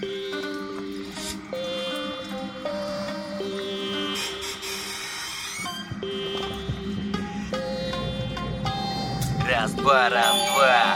Раз-два, раз-два.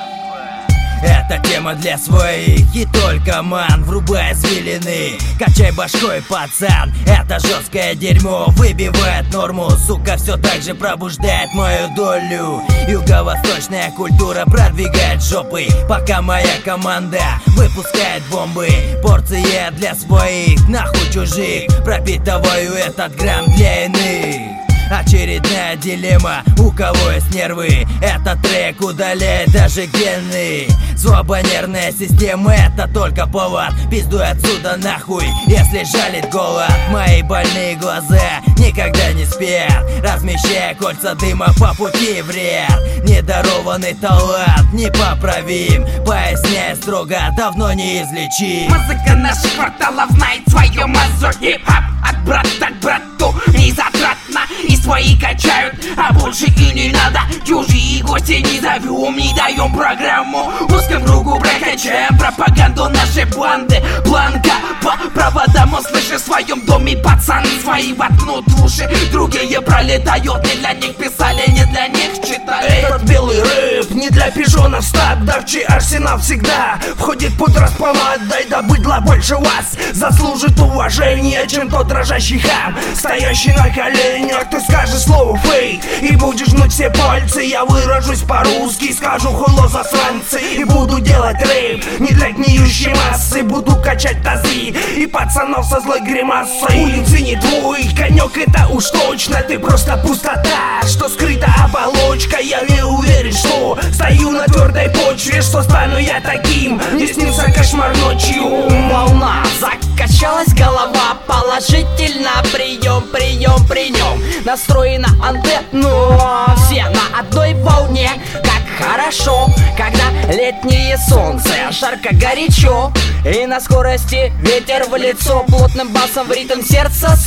Это тема для своих, и только ман, врубай извилины. Качай башкой, пацан, это жесткое дерьмо выбивает норму, сука, все так же пробуждает мою долю. Юго-восточная культура продвигает жопы, пока моя команда выпускает бомбы. Порции для своих, нахуй чужих, пропитываю этот грамм для иных. Очередная дилемма, у кого есть нервы. Этот трек удаляет даже гены. Слабонервная система, это только повод. Пиздуй отсюда нахуй, если жалит голод. Мои больные глаза никогда не спят, размещая кольца дыма по пути вред. Недарованный талант непоправим, поясняя строго, давно не излечим. Музыка наших кварталов знает свое мазо. Хип-хоп от брата к брату не затратно, и свои качают, а больше и не надо. Чужие гости не зовем, не даем программу. В узком кругу прокачаем пропаганду нашей банды. Планка по проводам, услышишь в своем доме, пацаны свои воткнут в уши. Другие пролетают, не для них писали, не для них читали. Этот белый рэп не для пижонов стак, да в чей арсенал всегда входит под распомад. Дай да быдла больше вас заслужит уважение, чем тот дрожащий хам, стоящий на коленях. Ты скажешь слово фейк и будешь гнуть все пальцы. Я выражусь по-русски, скажу хуйло засранцы, и буду делать рэп не для гниющей массы. Буду качать тазы и пацанов со злой гримасой. Улицы не твой конек, это уж точно. Ты просто пустота, что скрыта оболочка. Я не уверен, что стою на твердой почве, что стану я таким. Мне снился кошмар ночью. Волна закачалась голова, положительно прием, прием, прием. Настроена антенну, все на одной волне. Как хорошо, когда летнее солнце, жарко, горячо, и на скорости ветер в лицо. Плотным басом в ритм сердца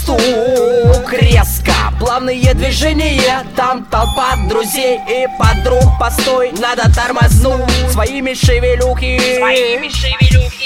стук. Резко, плавные движения, там толпа друзей и подруг. Постой, надо тормознуть своими шевелюхи.